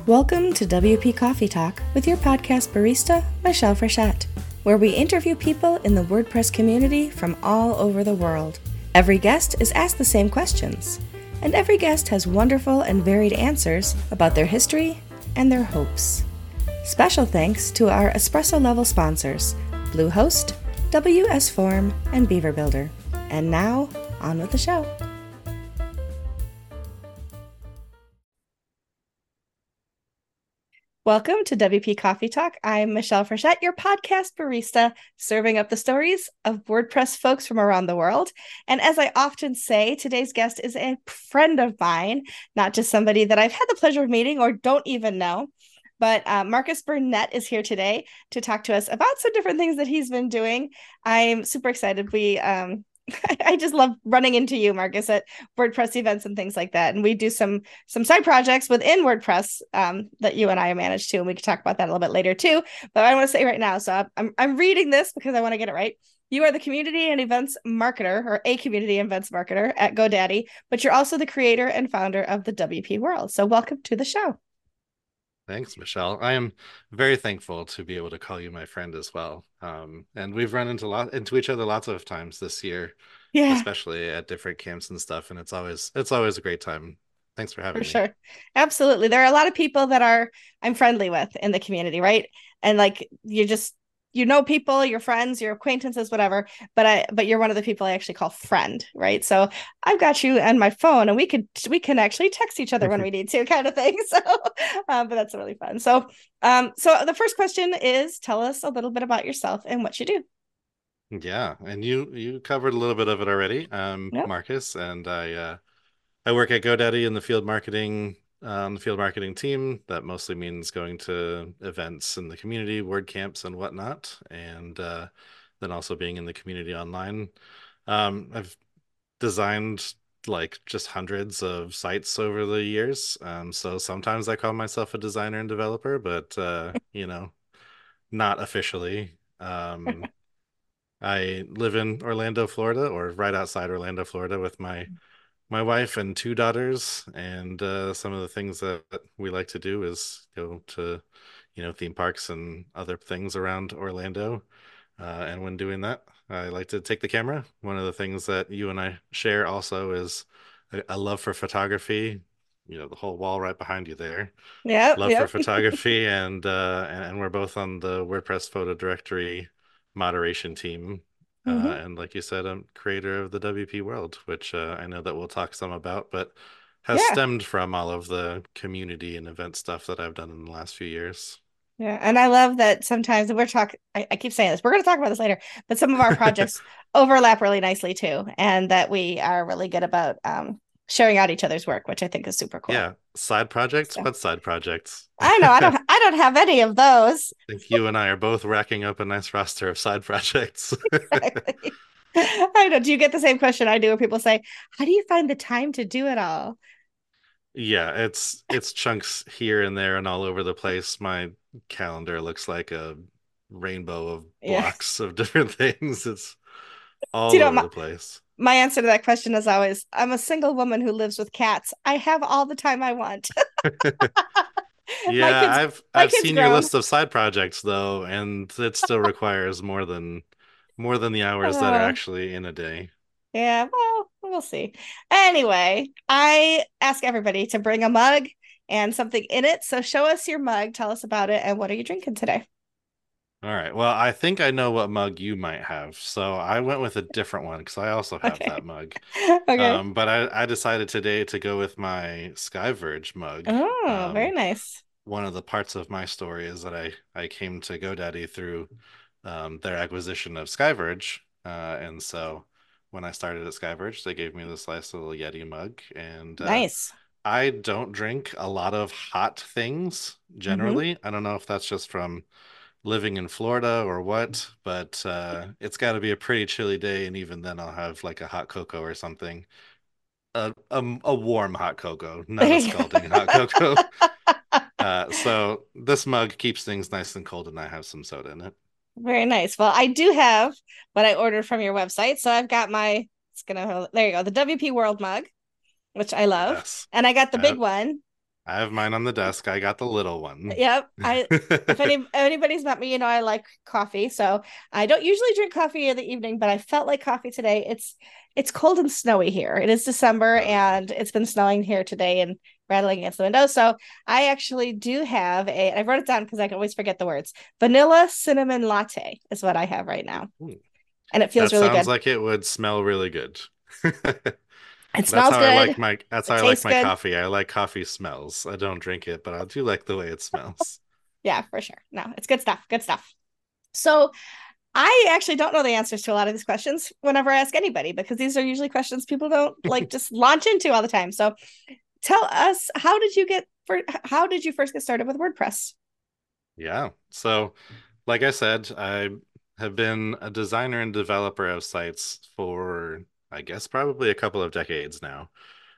Welcome to WP Coffee Talk with your podcast barista, Michelle Frechette, where we interview people in the WordPress community from all over the world. Every guest is asked the same questions, and every guest has wonderful and varied answers about their history and their hopes. Special thanks to our espresso level sponsors, Bluehost, WS Form, and Beaver Builder. And now, on with the show. Welcome to WP Coffee Talk. I'm Michelle Frechette, your podcast barista, serving up the stories of WordPress folks from around the world. And as I often say, today's guest is a friend of mine, not just somebody that I've had the pleasure of meeting or don't even know. But Marcus Burnett is here today to talk to us about some different things that he's been doing. I'm super excited. I just love running into you, Marcus, at WordPress events and things like that. And we do some side projects within WordPress that you and I manage to, and we can talk about that a little bit later too. But I want to say right now, so I'm reading this because I want to get it right. You are the community and events marketer, or a community events marketer at GoDaddy, but you're also the creator and founder of the WP World. So welcome to the show. Thanks, Michelle. I am very thankful to be able to call you my friend as well. And we've run into each other lots of times this year, Yeah, especially at different camps and stuff. And it's always a great time. Thanks for for having me. sure. Absolutely. There are a lot of people that I'm friendly with in the community, right? And like you know people, your friends, your acquaintances, whatever, but you're one of the people I actually call friend, right? So I've got you on my phone and we can actually text each other when we need to, kind of thing. So but that's really fun. So so the first question is, tell us a little bit about yourself and what you do. Yeah, and you covered a little bit of it already, Yep. Marcus, and I work at GoDaddy in the field marketing team. That mostly means going to events in the community, WordCamps and whatnot, and then also being in the community online. I've designed like just hundreds of sites over the years. So sometimes I call myself a designer and developer, but not officially. I live in Orlando, Florida, or right outside Orlando, Florida, with my wife and two daughters. And some of the things that we like to do is go to, theme parks and other things around Orlando. And when doing that, I like to take the camera. One of the things that you and I share also is a love for photography. The whole wall right behind you there. Yep. Love for Yep. photography, and we're both on the WordPress photo directory moderation team. Hmm. And like you said, I'm creator of the WP World, which I know that we'll talk some about, but has Yeah. stemmed from all of the community and event stuff that I've done in the last few years. Yeah. And I love that sometimes I keep saying this, we're going to talk about this later, but some of our projects overlap really nicely too. And that we are really good about sharing out each other's work, which I think is super cool. Yeah, side projects? So What side projects? I know I don't have any of those. I think you and I are both racking up a nice roster of side projects. Exactly. I know. Do you get the same question I do where people say, how do you find the time to do it all? Yeah, it's chunks here and there and all over the place. My calendar looks like a rainbow of Yeah. blocks of different things. It's Do all you know, over the place. my answer to that question is always, I'm a single woman who lives with cats. I have all the time I want. my Yeah, kids, my I've kids seen your grown. list of side projects though, and it still requires more than the hours that are Uh, actually in a day. yeah, well, we'll see. Anyway, I ask everybody to bring a mug and something in it. So show us your mug, tell us about it, and what are you drinking today? All right. Well, I think I know what mug you might have. So I went with a different one because I also have Okay. that mug. Okay. But I decided today to go with my Skyverge mug. Oh, very Um, nice. One of the parts of my story is that I came to GoDaddy through their acquisition of Skyverge. And so when I started at Skyverge, they gave me this nice little Yeti mug. And Nice. I don't drink a lot of hot things Hmm. generally. I don't know if that's just from living in Florida or what, but it's got to be a pretty chilly day, and even then I'll have like a hot cocoa or something. A warm hot cocoa, not There a you scalding hot go. cocoa. So this mug keeps things nice and cold, and I have some soda in it. Very nice. Well, I do have what I ordered from your website. So I've got there you go, the WP World mug, which I love. Yes, And I got the big I one. I have mine on the desk. I got the little one. Yep. I if anybody's met me, I like coffee. So I don't usually drink coffee in the evening, but I felt like coffee today. It's cold and snowy here. It is December Oh yeah. and it's been snowing here today and rattling against the window. So I actually do have I wrote it down because I can always forget the words. Vanilla cinnamon latte is what I have right now. Hmm. And it feels That really sounds good. like it would smell really good. It smells good. That's how It I like tastes my good. coffee. I like coffee smells. I don't drink it, but I do like the way it smells. Yeah, for sure. No, it's good stuff. Good stuff. So I actually don't know the answers to a lot of these questions whenever I ask anybody because these are usually questions people don't like just launch into all the time. So tell us, how did you first get started with WordPress? Yeah. So, like I said, I have been a designer and developer of sites for, I guess, probably a couple of decades now.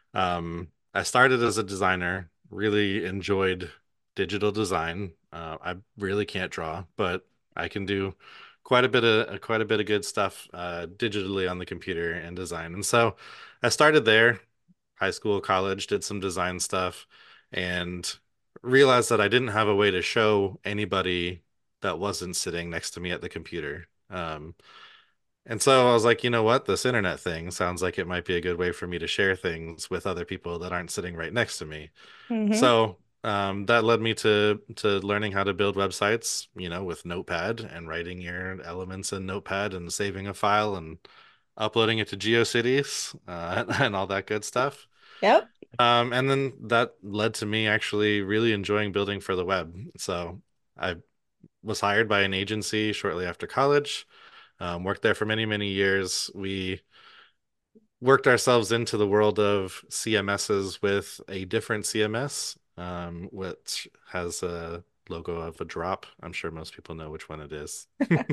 I started as a designer, really enjoyed digital design. I really can't draw, but I can do quite a bit of good stuff digitally on the computer and design. And so I started there, high school, college, did some design stuff, and realized that I didn't have a way to show anybody that wasn't sitting next to me at the computer. And so I was like, you know what? This internet thing sounds like it might be a good way for me to share things with other people that aren't sitting right next to me. Mm-hmm. So that led me to learning how to build websites, with Notepad and writing your elements in Notepad and saving a file and uploading it to GeoCities and all that good stuff. Yep. And then that led to me actually really enjoying building for the web. So I was hired by an agency shortly after college. Worked there for many, many years. We worked ourselves into the world of CMSs with a different CMS, which has a logo of a drop. I'm sure most people know which one it is.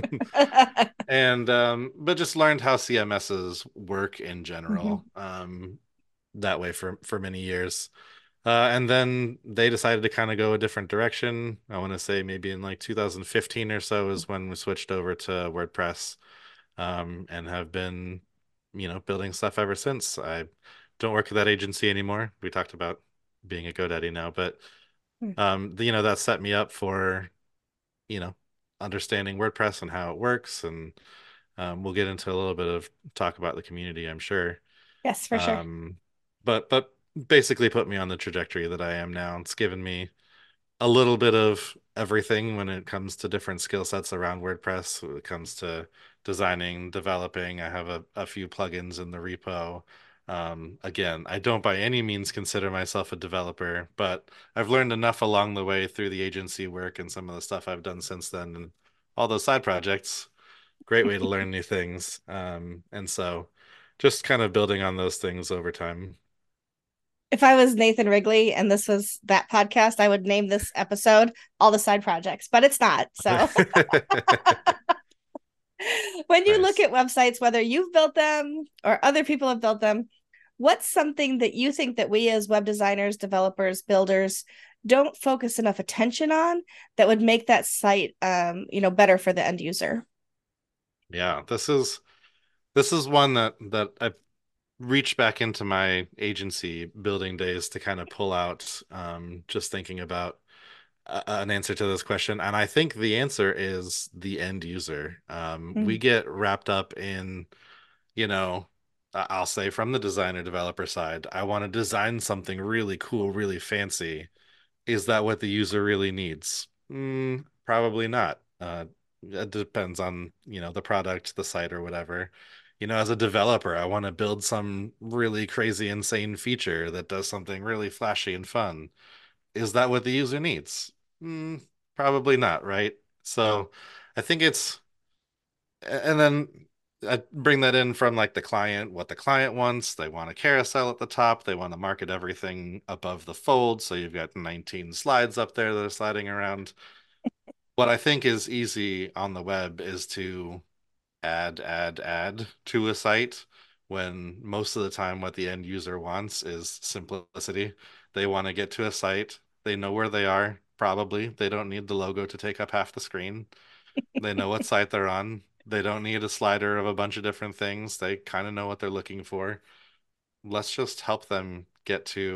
And but just learned how CMSs work in Mm-hmm. general. That way for many years. And then they decided to kind of go a different direction. I want to say maybe in like 2015 or so is when we switched over to WordPress, and have been, building stuff ever since. I don't work at that agency anymore. We talked about being a GoDaddy now, but that set me up for, you know, understanding WordPress and how it works, and we'll get into a little bit of talk about the community, I'm sure. Yes, for sure. Um, but basically put me on the trajectory that I am now. It's given me a little bit of everything when it comes to different skill sets around WordPress. When it comes to designing, developing, I have a few plugins in the repo. Again, I don't by any means consider myself a developer, but I've learned enough along the way through the agency work and some of the stuff I've done since then and all those side projects. Great way to learn new things. And so just kind of building on those things over time. If I was Nathan Wrigley and this was that podcast, I would name this episode All the Side Projects, but it's not. So when you look Nice. at websites, whether you've built them or other people have built them, what's something that you think that we as web designers, developers, builders don't focus enough attention on that would make that site better for the end user? Yeah, this is one that I reached back into my agency building days to kind of pull out, just thinking about an answer to this question. And I think the answer is the end user. We Mm. get wrapped up in, you know, I'll say from the designer developer side, I want to design something really cool, really fancy. Is that what the user really needs? Probably not. It depends on, the product, the site, or whatever. As a developer, I want to build some really crazy, insane feature that does something really flashy and fun. Is that what the user needs? Probably not, right? So I think and then I bring that in from like the client, what the client wants. They want a carousel at the top. They want to market everything above the fold. So you've got 19 slides up there that are sliding around. What I think is easy on the web is to add to a site when most of the time what the end user wants is simplicity. They want to get to a site. They know where they are, probably. They don't need the logo to take up half the screen. They know what site they're on. They don't need a slider of a bunch of different things. They kind of know what they're looking for. Let's just help them get to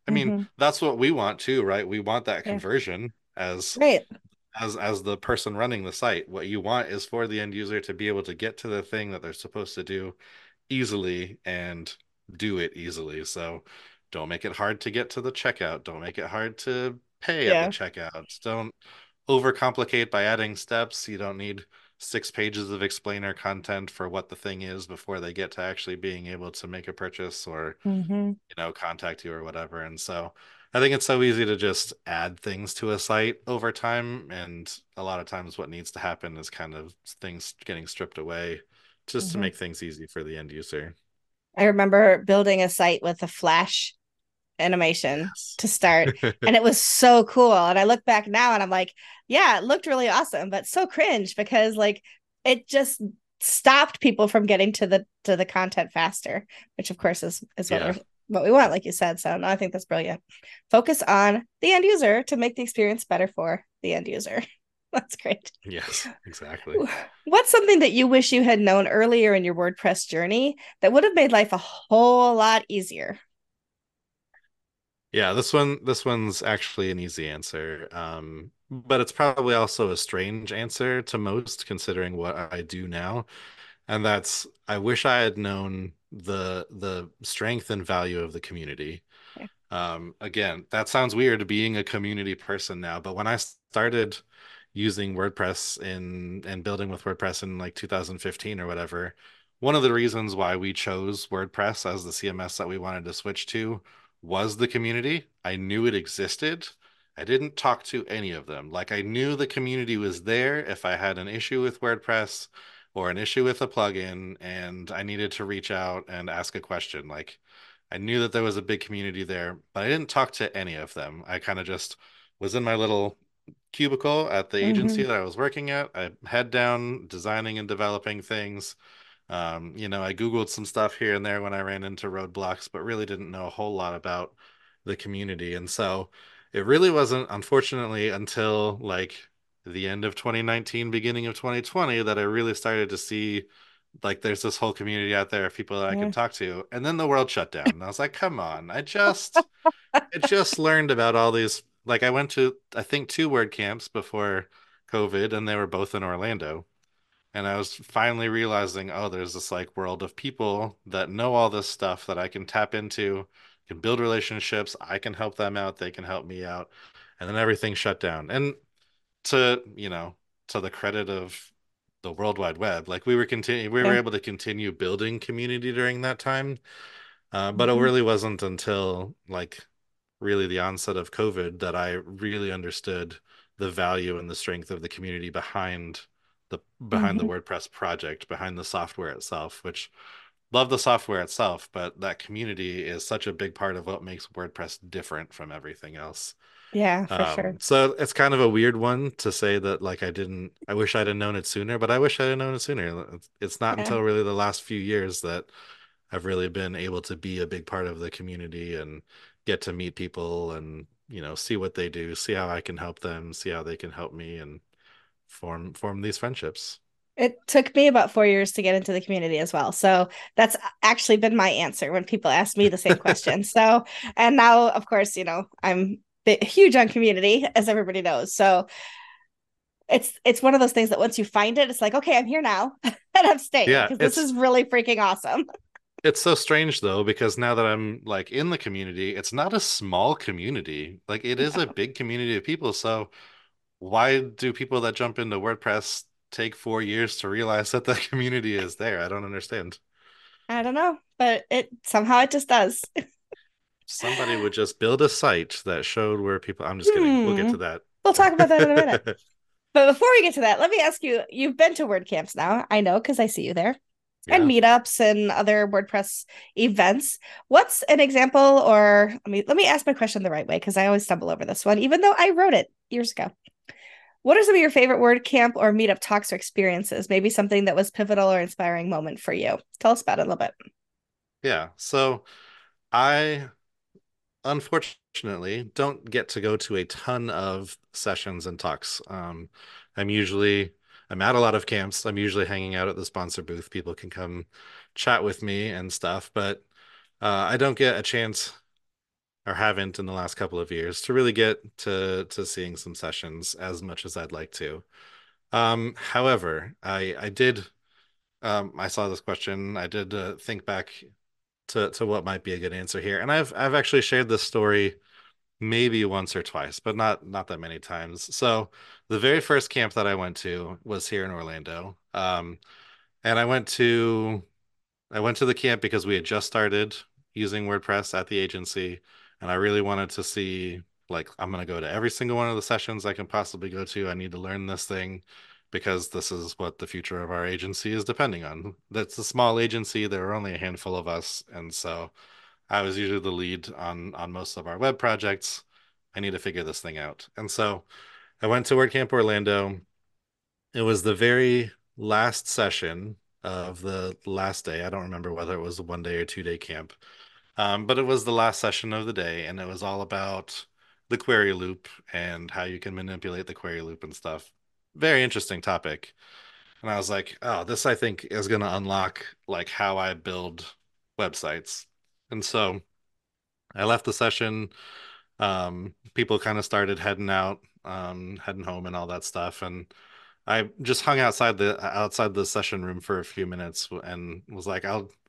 I mean, Hmm. that's what we want too, right? We want that Yeah. conversion as Right. the person running the site. What you want is for the end user to be able to get to the thing that they're supposed to do easily and do it easily. So don't make it hard to get to the checkout. Don't make it hard to pay at the Yeah. checkout. Don't overcomplicate by adding steps. You don't need 6 pages of explainer content for what the thing is before they get to actually being able to make a purchase or, Hmm. contact you or whatever. And so I think it's so easy to just add things to a site over time. And a lot of times what needs to happen is kind of things getting stripped away just to Hmm. make things easy for the end user. I remember building a site with a Flash animation Yes. to start, and it was so cool. And I look back now and I'm like, yeah, it looked really awesome, but so cringe because like it just stopped people from getting to the content faster, which of course is Yeah. what we want, like you said. So no, I think that's brilliant. Focus on the end user to make the experience better for the end user. That's great. Yes, exactly. What's something that you wish you had known earlier in your WordPress journey that would have made life a whole lot easier? Yeah, this one's actually an easy answer. But it's probably also a strange answer to most considering what I do now. And that's I wish I had known the strength and value of the community. Yeah. Again, that sounds weird being a community person now, but when I started using WordPress in and building with WordPress in like 2015 or whatever, one of the reasons why we chose WordPress as the CMS that we wanted to switch to was the community. I knew it existed. I didn't talk to any of them. Like I knew the community was there if I had an issue with WordPress or an issue with a plugin and I needed to reach out and ask a question. Like I knew that there was a big community there, but I didn't talk to any of them. I kind of just was in my little cubicle at the agency Mm-hmm. that I was working at. I head down designing and developing things. I Googled some stuff here and there when I ran into roadblocks, but really didn't know a whole lot about the community. And so it really wasn't, unfortunately, until like the end of 2019, beginning of 2020, that I really started to see like there's this whole community out there of people that I Yeah. could talk to. And then the world shut down. And I was like, come on, I just learned about all these. Like I went to I think two word camps before COVID, and they were both in Orlando. And I was finally realizing, oh, there's this like world of people that know all this stuff that I can tap into, can build relationships. I can help them out. They can help me out. And then everything shut down. And to, to the credit of the World Wide Web, like we were Yeah. able to continue building community during that time. But it Mm-hmm. really wasn't until like really the onset of COVID that I really understood the value and the strength of the community behind the Mm-hmm. WordPress project, behind the software itself, which love the software itself, but that community is such a big part of what makes WordPress different from everything else. Yeah, for sure. So it's kind of a weird one to say that like I wish I'd have known it sooner, but I wish I'd have known it sooner. It's not Yeah. until really the last few years that I've really been able to be a big part of the community and get to meet people and, see what they do, see how I can help them, see how they can help me and form these friendships. It took me about 4 years to get into the community as well. So that's actually been my answer when people ask me the same question. So, and now, of course, I'm huge on community, as everybody knows. So it's one of those things that once you find it, it's like, okay, I'm here now and I'm staying Yeah, because this is really freaking awesome. it's so strange though because now that I'm like in the community, it's not a small community. Like it is a big community of people. So why do people that jump into WordPress take 4 years to realize that the community is there? I don't understand. I don't know, but it somehow it just does. Somebody would just build a site that showed where people. I'm just kidding. We'll get Hmm. to that. We'll talk about that in a minute. But before we get to that, let me ask you, you've been to WordCamps now. I know because I see you there. And Yeah. meetups and other WordPress events. What's an example, or let me ask my question the right way because I always stumble over this one, even though I wrote it years ago. What are some of your favorite WordCamp or meetup talks or experiences? Maybe something that was pivotal or inspiring moment for you. Tell us about it a little bit. Yeah. So I unfortunately don't get to go to a ton of sessions and talks. I'm usually I'm at a lot of camps. I'm usually hanging out at the sponsor booth. People can come chat with me and stuff, but I don't get a chance or haven't in the last couple of years to really get to seeing some sessions as much as I'd like to. However, I did I saw this question. I did think back to what might be a good answer here, and I've actually shared this story maybe once or twice, but not that many times. So the very first camp that I went to was here in Orlando. And I went to the camp because we had just started using WordPress at the agency, and I really wanted to see, like, I'm going to go to every single one of the sessions I can possibly go to. I need to learn this thing because this is what the future of our agency is depending on. That's a small agency. There are only a handful of us, and so I was usually the lead on most of our web projects. I need to figure this thing out. And so I went to WordCamp Orlando. It was the very last session of the last day. I don't remember whether it was a 1 day or 2 day camp. But it was the last session of the day, and it was all about the query loop and how you can manipulate the query loop and stuff. Very interesting topic. And I was like, oh, this I think is going to unlock like how I build websites. And so I left the session. People kind of started heading out, heading home and all that stuff. And I just hung outside the session room for a few minutes and was like,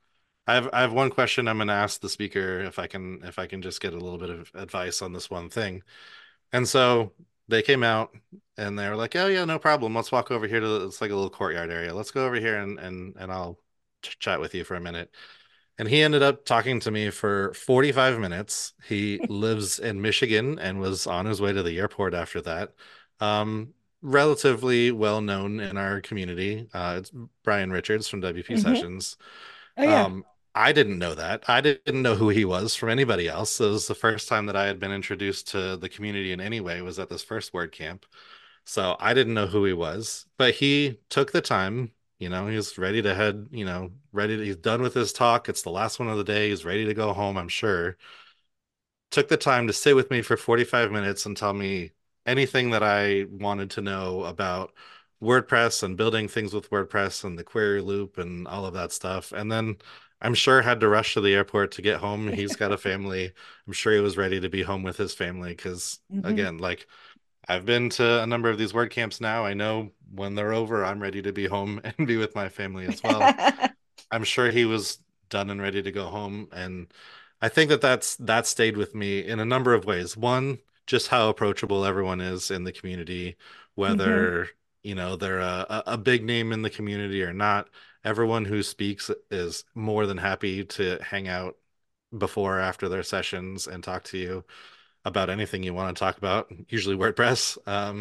I have one question I'm gonna ask the speaker if I can just get a little bit of advice on this one thing. And so they came out and they were like, oh yeah, no problem. Let's walk over here to it's like a little courtyard area. Let's go over here and I'll chat with you for a minute. And he ended up talking to me for 45 minutes. He lives in Michigan and was on his way to the airport after that. Um, Relatively well known in our community. It's Brian Richards from WP Hmm. Sessions. Oh yeah. Um, I didn't know that. I didn't know who he was from anybody else. It was the first time that I had been introduced to the community in any way was at this first word camp. So I didn't know who he was, but he took the time, he's ready to head, he's done with his talk. It's the last one of the day. He's ready to go home, I'm sure. Took the time to sit with me for 45 minutes and tell me anything that I wanted to know about WordPress and building things with WordPress and the query loop and all of that stuff. And then I'm sure had to rush to the airport to get home. He's got a family. I'm sure he was ready to be home with his family because, Hmm. again, like I've been to a number of these word camps now. I know when they're over, I'm ready to be home and be with my family as well. I'm sure he was done and ready to go home. And I think that stayed with me in a number of ways. One, just how approachable everyone is in the community, Hmm. whether, they're a big name in the community or not. Everyone who speaks is more than happy to hang out before or after their sessions and talk to you about anything you want to talk about, usually WordPress.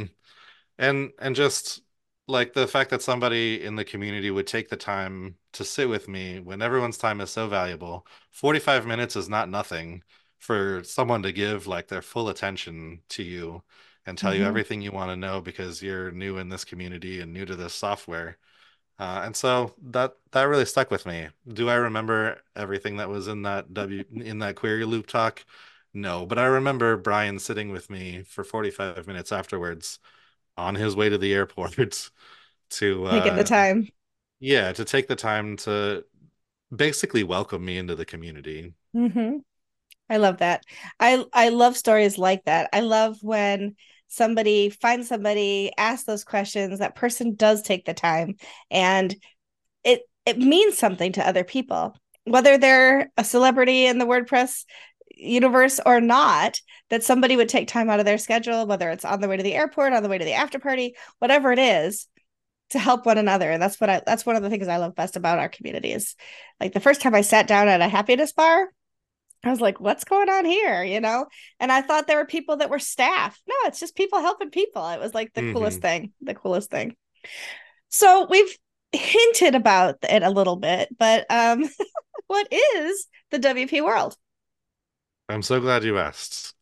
And just like the fact that somebody in the community would take the time to sit with me when everyone's time is so valuable. 45 minutes is not nothing for someone to give like their full attention to you and tell you Hmm. everything you want to know because you're new in this community and new to this software. And so that really stuck with me. Do I remember everything that was in that query loop talk? No, but I remember Brian sitting with me for 45 minutes afterwards on his way to the airport to Taking the time. yeah, to take the time to basically welcome me into the community. Hmm. I love that. I love stories like that. I love when somebody finds somebody, asks those questions, that person does take the time, and it means something to other people, whether they're a celebrity in the WordPress universe or not, that somebody would take time out of their schedule, whether it's on the way to the airport, on the way to the after party, whatever it is, to help one another. And that's one of the things I love best about our community is like the first time I sat down at a happiness bar, I was like, what's going on here? And I thought there were people that were staff. No, it's just people helping people. It was like the coolest Hmm. thing, the coolest thing. So we've hinted about it a little bit, but what is the WP world? I'm so glad you asked.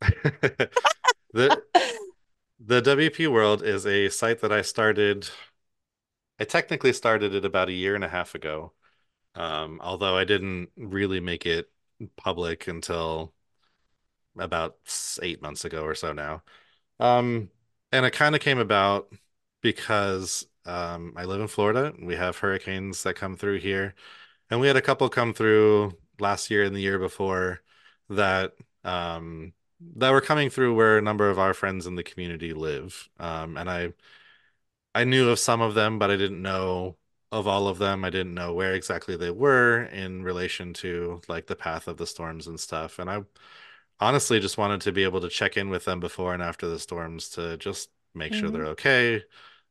The the WP World is a site that I started. I technically started it about a year and a half ago. Although I didn't really make it public until about 8 months ago or so now. Um, and it kind of came about because I live in Florida. We have hurricanes that come through here, and we had a couple come through last year and the year before that that were coming through where a number of our friends in the community live. And I knew of some of them, but I didn't know of all of them. I didn't know where exactly they were in relation to like the path of the storms and stuff. And I honestly just wanted to be able to check in with them before and after the storms to just make sure Hmm. they're okay,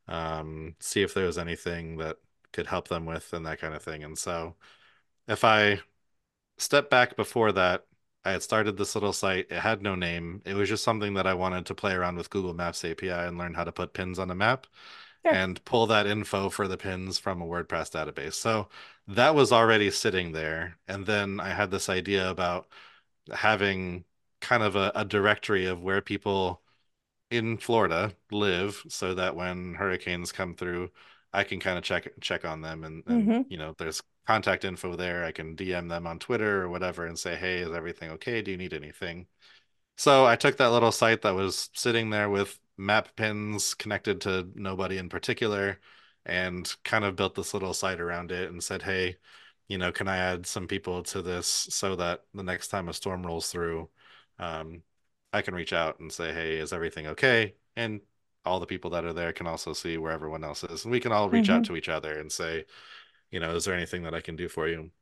see if there was anything that could help them with and that kind of thing. And so if I step back before that, I had started this little site. It had no name. It was just something that I wanted to play around with Google Maps API and learn how to put pins on a map Sure. and pull that info for the pins from a WordPress database. So that was already sitting there. And then I had this idea about having kind of a directory of where people in Florida live so that when hurricanes come through, I can kind of check on them and Hmm. there's contact info there. I can DM them on Twitter or whatever and say, "Hey, is everything okay? Do you need anything?" So I took that little site that was sitting there with map pins connected to nobody in particular and kind of built this little site around it and said, "Hey, can I add some people to this so that the next time a storm rolls through, um, I can reach out and say, 'Hey, is everything okay?'" And all the people that are there can also see where everyone else is. And we can all reach out Hmm. to each other and say, "Is there anything that I can do for you?"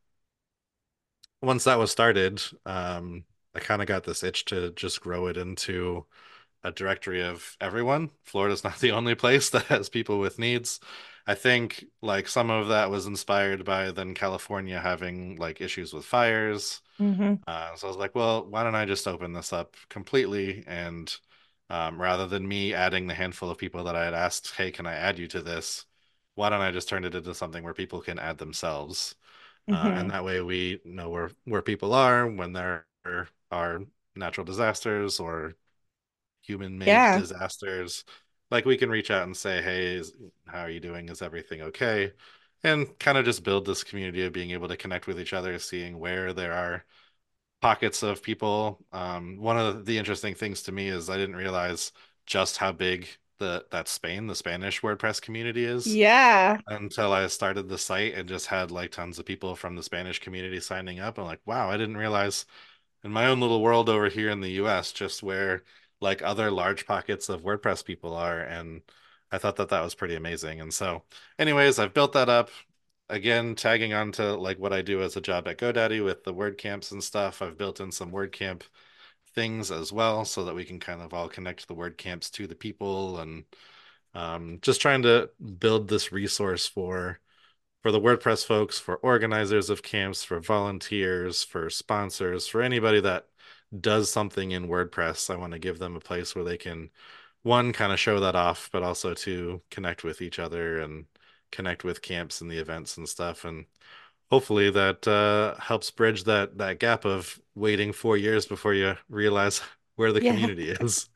Once that was started, I kind of got this itch to just grow it into a directory of everyone. Florida's not the only place that has people with needs. I think like some of that was inspired by then California having like issues with fires. Hmm. So I was like, well, why don't I just open this up completely and rather than me adding the handful of people that I had asked, hey, can I add you to this? Why don't I just turn it into something where people can add themselves? And Hmm. that way we know where people are when there are natural disasters or human-made Yeah. disasters. Like we can reach out and say, "Hey, how are you doing? Is everything okay?" And kind of just build this community of being able to connect with each other, seeing where there are pockets of people. One of the interesting things to me is I didn't realize just how big the Spanish WordPress community is Yeah. until I started the site and just had like tons of people from the Spanish community signing up. I'm like, wow, I didn't realize in my own little world over here in the US, just where like other large pockets of WordPress people are. And I thought that that was pretty amazing. And so, anyways, I've built that up again, tagging on to like what I do as a job at GoDaddy with the WordCamps and stuff. I've built in some WordCamp things as well so that we can kind of all connect the WordCamps to the people and just trying to build this resource for the WordPress folks, for organizers of camps, for volunteers, for sponsors, for anybody that does something in WordPress. I want to give them a place where they can, one, kind of show that off, but also to connect with each other and connect with camps and the events and stuff. And hopefully that helps bridge that gap of waiting 4 years before you realize where the Yeah. community is.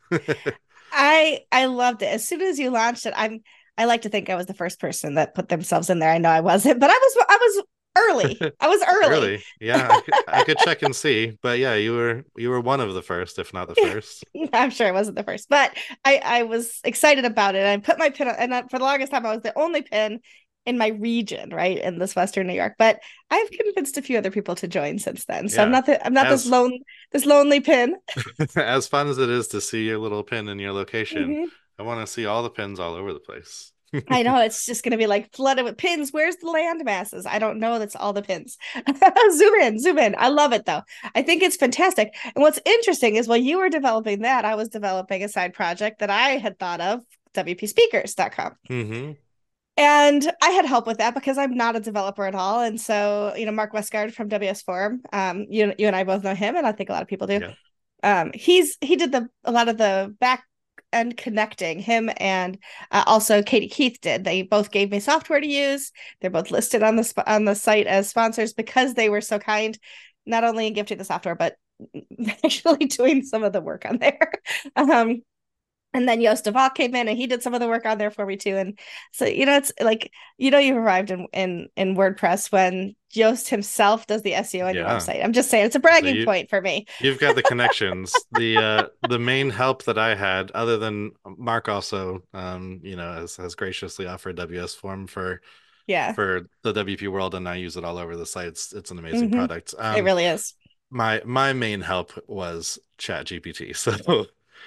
I loved it. As soon as you launched it, I like to think I was the first person that put themselves in there. I know I wasn't, but I was early. I was early. Early. Yeah, I could check and see, but yeah, you were one of the first, if not the first. I'm sure I wasn't the first, but I was excited about it. I put my pin on, and for the longest time I was the only pin in my region, right, in this Western New York. But I've convinced a few other people to join since then. So Yeah. I'm not As this lonely pin. as fun as it is to see your little pin in your location, Mhm. I want to see all the pins all over the place. I know it's just going to be like flooded with pins. Where's the land masses? I don't know. That's all the pins. Zoom in, zoom in. I love it though. I think it's fantastic. And what's interesting is while you were developing that, I was developing a side project that I had thought of, wpspeakers.com. Hmm. And I had help with that because I'm not a developer at all. And so, Mark Westgard from WS Forum, you and I both know him, and I think a lot of people do. Yeah. He did a lot of the back end connecting. Him and also Katie Keith did. They both gave me software to use. They're both listed on the site as sponsors because they were so kind, not only in gifting the software but actually doing some of the work on there. Um, and then Yost Duvall came in and he did some of the work on there for me too. And so, it's like, you've arrived in WordPress when Yoast himself does the SEO on your Yeah. website. I'm just saying it's a So bragging point for me. you've got the connections. The main help that I had, other than Mark also has graciously offered WS Form Yeah. for the WP world and I use it all over the site. It's an amazing Hmm. product. It really is. my main help was ChatGPT. So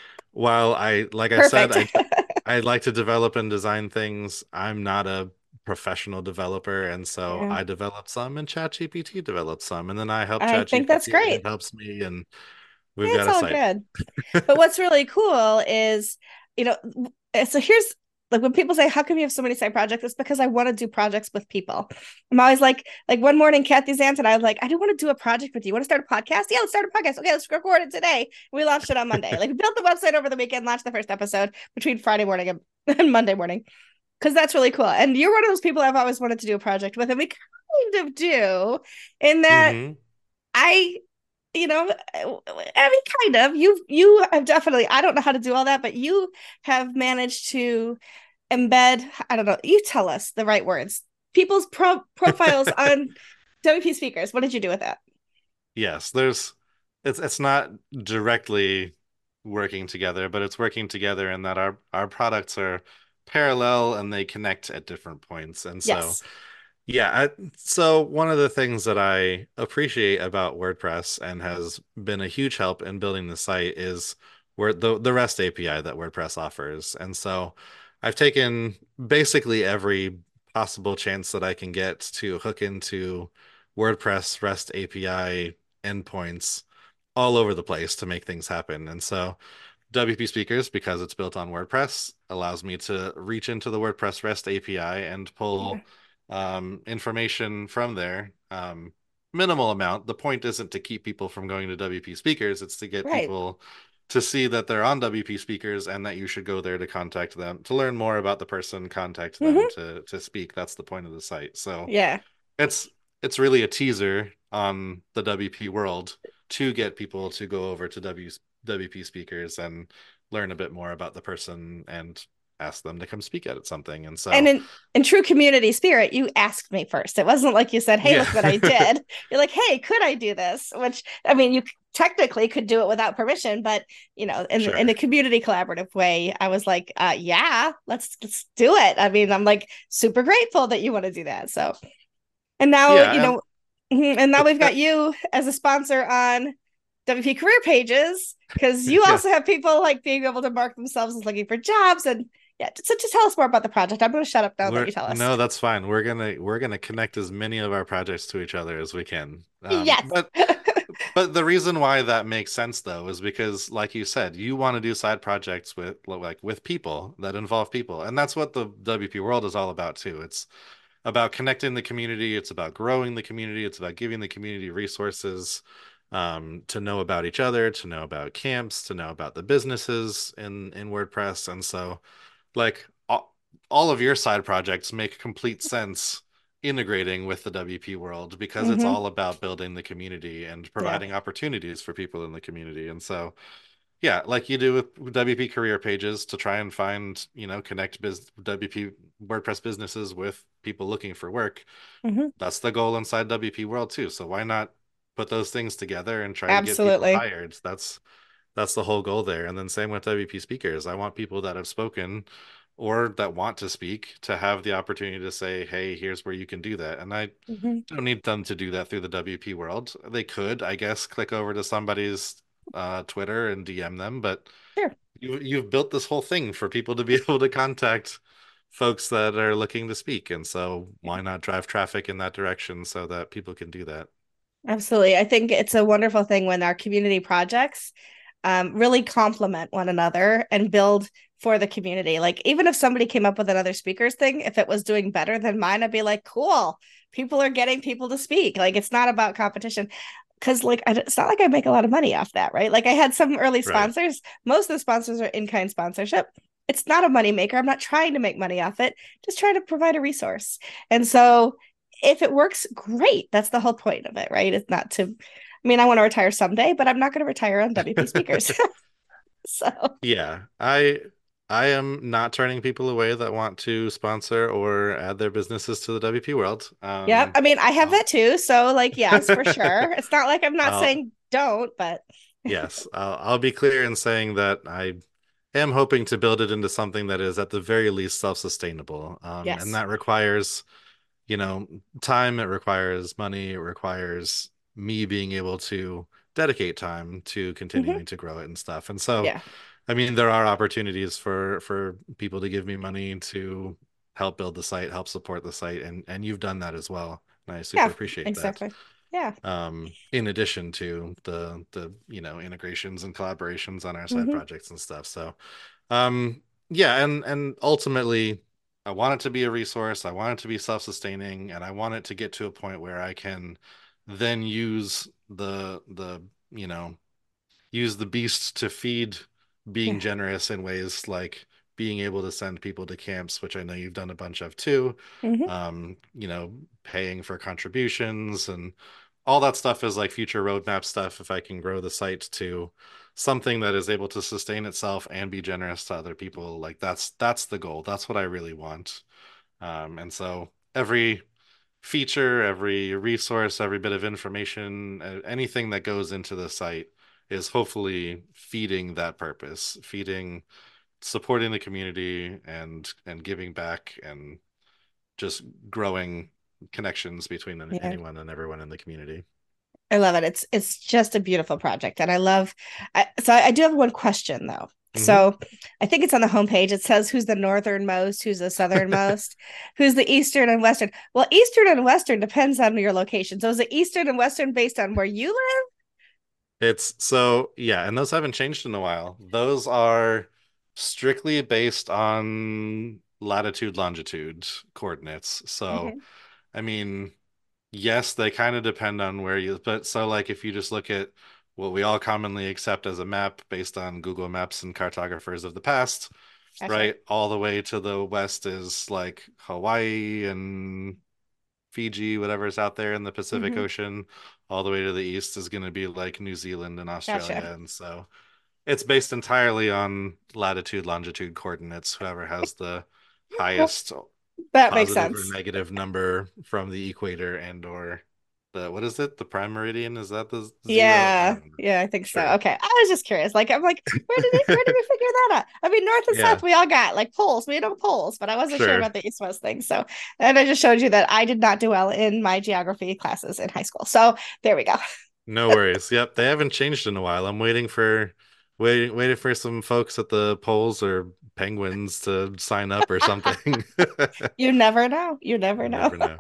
while like I said, Perfect. I like to develop and design things. I'm not a professional developer, and so Yeah, I developed some, and ChatGPT developed some, and then I help I think that's ChatGPT, and it great. helps me, and we've got It's a all site. good. But what's really cool is, you know, so here's like when people say, "How come you have so many side projects?" It's because I want to do projects with people. I'm always like one morning, Kathy Zant and I was like, "I do want to do a project with you. Want to start a podcast? Yeah, let's start a podcast. Okay, let's record it today." We launched it on Monday. Like, we built the website over the weekend, launched the first episode between Friday morning and Monday morning, because that's really cool. And you're one of those people I've always wanted to do a project with, and we kind of do, in that Hmm. I you know, I mean, kind of. You have definitely. I don't know how to do all that, but you have managed to embed. I don't know. You tell us the right words. People's profiles on WP speakers. What did you do with that? Yes, it's not directly working together, but it's working together in that our products are parallel and they connect at different points. And so Yes. yeah, so one of the things that I appreciate about WordPress and has been a huge help in building the site is where the REST API that WordPress offers. And so I've taken basically every possible chance that I can get to hook into WordPress REST API endpoints all over the place to make things happen. And so WP Speakers, because it's built on WordPress, allows me to reach into the WordPress REST API and Yeah. pull information from there. Minimal amount. The point isn't to keep people from going to WP Speakers, it's to get Right. people to see that they're on WP Speakers and that you should go there to contact them, to learn more about the person, contact them Mm-hmm. to speak. That's the point of the site. So Yeah. it's it's really a teaser on the WP world to get people to go over to WP speakers and learn a bit more about the person and ask them to come speak at something. And And so, in true community spirit, you asked me first. It wasn't like you said, "Hey, yeah, look what I did." You're like, "Hey, could I do this?" Which, I mean, you technically could do it without permission, but in sure. a community collaborative way, I was like, "Yeah, let's do it." I mean, I'm like super grateful that you want to do that. So, and now Yeah, and and now but we've got you as a sponsor on WP Career Pages, because you yeah, also have people like being able to mark themselves as looking for jobs. And yeah, so just tell us more about the project. I'm going to shut up now that we're you tell us. no, that's fine. We're gonna connect as many of our projects to each other as we can. Yes. But the reason why that makes sense though is because, like you said, you want to do side projects with people that involve people, and that's what the WP world is all about too. It's about connecting the community. It's about growing the community. It's about giving the community resources to know about each other, to know about camps, to know about the businesses in WordPress. And so, like all of your side projects make complete sense integrating with the WP world because it's Mm-hmm. all about building the community and Yeah. providing opportunities for people in the community. And so, yeah, like you do with WP career pages to try and find, connect WP WordPress businesses with people looking for work. Mm-hmm. That's the goal inside WP World too. So why not put those things together and try to get people Absolutely. hired? That's the whole goal there. And then same with WP speakers. I want people that have spoken or that want to speak to have the opportunity to say, "Hey, here's where you can do that." And I Mm-hmm. don't need them to do that through the WP world. They could, I guess, click over to somebody's Twitter and DM them, but Sure. you've built this whole thing for people to be able to contact folks that are looking to speak. And so why not drive traffic in that direction so that people can do that? Absolutely. I think it's a wonderful thing when our community projects really complement one another and build for the community. Like, even if somebody came up with another speakers thing, if it was doing better than mine, I'd be like, cool, people are getting people to speak. Like, it's not about competition. Because, like, it's not like I make a lot of money off that, right? Like, I had some early Right. sponsors. Most of the sponsors are in kind sponsorship. It's not a money maker. I'm not trying to make money off it, just trying to provide a resource. And so, if it works, great. That's the whole point of it, right? It's not to, I mean, I want to retire someday, but I'm not going to retire on WP speakers. So, Yeah, I am not turning people away that want to sponsor or add their businesses to the WP world. yeah, I mean, I have I'll, that too. So, like, yes, for sure. It's not like I'm not I'll saying don't, but yes, I'll be clear in saying that I am hoping to build it into something that is at the very least self-sustainable. And yes. that requires, you know, time, it requires money, it requires, me being able to dedicate time to Hmm. continuing to grow it and stuff. And so, Yeah. I mean, there are opportunities for people to give me money to help build the site, help support the site, and you've done that as well. And I super Yeah, appreciate that. exactly. Yeah. In addition to the integrations and collaborations on our side Hmm. projects and stuff. So um yeah, and ultimately I want it to be a resource, I want it to be self-sustaining, and I want it to get to a point where I can then use the use the beast to feed being Yeah. generous in ways like being able to send people to camps, which I know you've done a bunch of too. Hmm. Paying for contributions and all that stuff is like future roadmap stuff. If I can grow the site to something that is able to sustain itself and be generous to other people, like that's the goal. That's what I really want. And so every feature, every resource, every bit of information, anything that goes into the site is hopefully feeding that purpose, feeding, supporting the community and giving back and just growing connections between Yeah. anyone and everyone in the community. I love it. It's just a beautiful project, and I love. I do have one question though. Hmm. So I think it's on the homepage. It says who's the northernmost, who's the southernmost, who's the eastern and western. Well, eastern and western depends on your location. So is it eastern and western based on where you live? It's so, yeah, and those haven't changed in a while. Those are strictly based on latitude, longitude coordinates. So, Hmm. I mean, yes, they kind of depend on where you, but so like if you just look at what we all commonly accept as a map based on Google Maps and cartographers of the past, Gotcha. right? All the way to the west is like Hawaii and Fiji, whatever's out there in the Pacific Hmm. Ocean. All the way to the east is going to be like New Zealand and Gotcha. Australia. And so it's based entirely on latitude, longitude coordinates. Whoever has the highest That makes positive or sense. negative number from the equator and or the what is it? The prime meridian? Is that the zero? I Yeah, don't know. yeah, I think so. Sure. Okay, I was just curious. Like, I'm like, where did we figure that out? I mean, north and south, Yeah, we all got like poles. We know poles, but I wasn't sure sure. about the east west thing. So, and I just showed you that I did not do well in my geography classes in high school. So there we go. No worries. Yep, they haven't changed in a while. I'm waiting for some folks at the polls or penguins to sign up or something. You never know. You never You know. never know.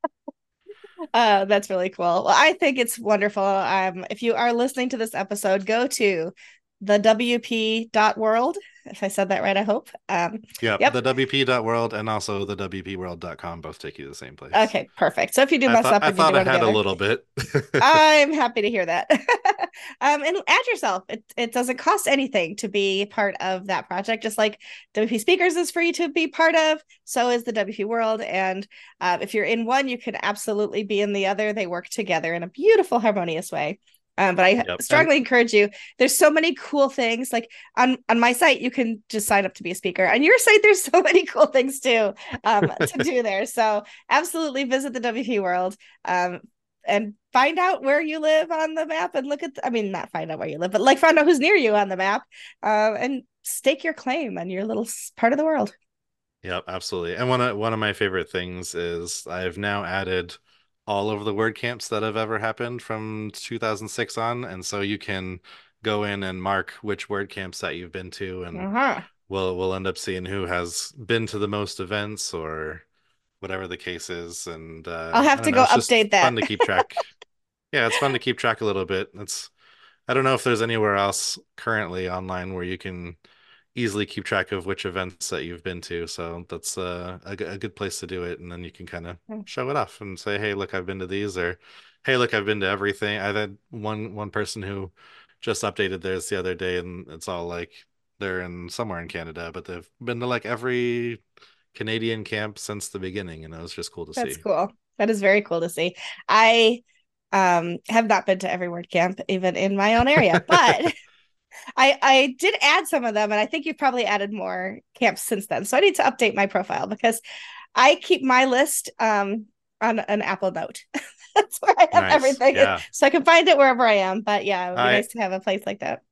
That's really cool. Well, I think it's wonderful. If you are listening to this episode, go to the WP.world. If I said that right, I hope. Yep, Yep. the WP.world and also the WPworld.com both take you to the same place. Okay, perfect. So if you do mess up I and you do thought I go had a together, little bit. I'm happy to hear that. And add yourself. It doesn't cost anything to be part of that project. Just like WP Speakers is free to be part of, so is the WP World. And if you're in one, you can absolutely be in the other. They work together in a beautiful, harmonious way. But I Yep. And strongly encourage you. There's so many cool things. Like on my site, you can just sign up to be a speaker. On your site, there's so many cool things too to do there. So absolutely visit the WP World. And find out where you live on the map and look at I mean not find out where you live but like find out who's near you on the map, and stake your claim on your little part of the world. yep, absolutely. And one of my favorite things is I've now added all of the word camps that have ever happened from 2006 on, and so you can go in and mark which word camps that you've been to, and Uh-huh. we'll end up seeing who has been to the most events or whatever the case is. And I'll I have don't to know, go it's just update that. fun to keep track. Yeah, it's fun to keep track a little bit. It's I don't know if there's anywhere else currently online where you can easily keep track of which events that you've been to. So that's a good place to do it. And then you can kind of show it off and say, hey, look, I've been to these, or hey, look, I've been to everything. I've had one person who just updated theirs the other day, and it's all like they're in somewhere in Canada, but they've been to like every Canadian camp since the beginning, and it was just cool to That's see. cool. That is very cool to see. I have not been to every word camp even in my own area, but I did add some of them, and I think you've probably added more camps since then. So I need to update my profile because I keep my list on an Apple Note. That's where I have Nice. everything, Yeah. so I can find it wherever I am. But yeah, it would be I nice to have a place like that.